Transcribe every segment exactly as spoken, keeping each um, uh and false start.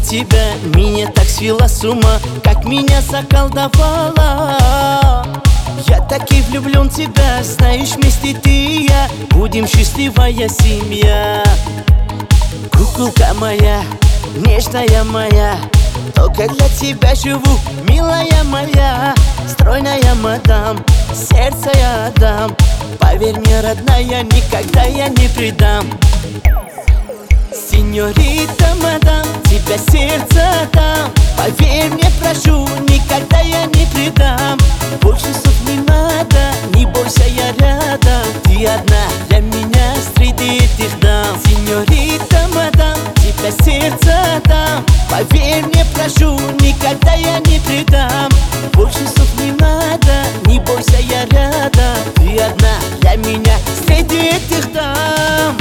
тебя меня так свела с ума, как меня заколдовала. Я так и влюблен в тебя, знаешь, вместе ты и я будем счастливая семья. Куколка моя, нежная моя, только для тебя живу, милая моя. Стройная мадам, сердце я отдам, поверь мне, родная, никогда я не предам. Сеньорита мадам, тебя сердце отдам, поверь мне, прошу, никогда я не предам. Больше слов не надо, не бойся, я рядом, ты одна для меня среди этих дам. Сеньорита мадам, тебя сердце отдам, поверь мне, прошу, никогда я не предам. Больше слов не надо, не бойся, я рядом, ты одна для меня среди этих дам.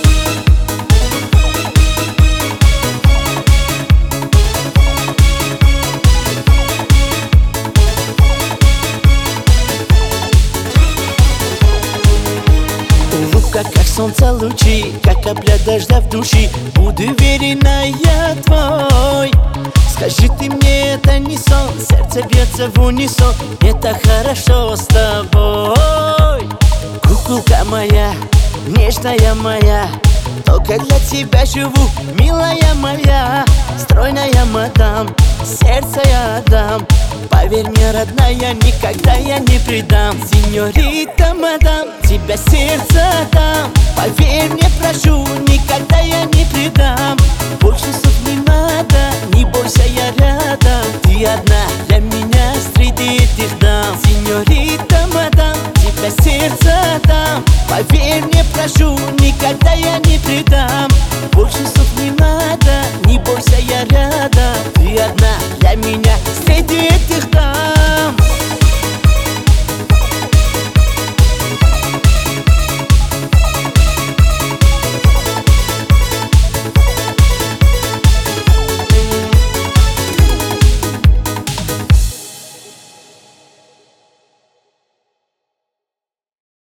Как солнце лучи, как капля дождя в душе, буду верена я твой. Скажи ты мне, это не сон, сердце бьется в унисон, это хорошо с тобой. Куколка моя, нежная моя, только для тебя живу, милая моя. Стройная мадам, сердце я отдам, поверь мне, родная, никогда я не предам. Сеньорита мадам, тебя сердце отдам, поверь мне, прошу, никогда я не предам. Больше слов не надо, не бойся, я рядом, ты одна для меня среди этих дам. Сеньорита мадам, тебя сердце отдам, поверь мне, прошу, никогда я не предам.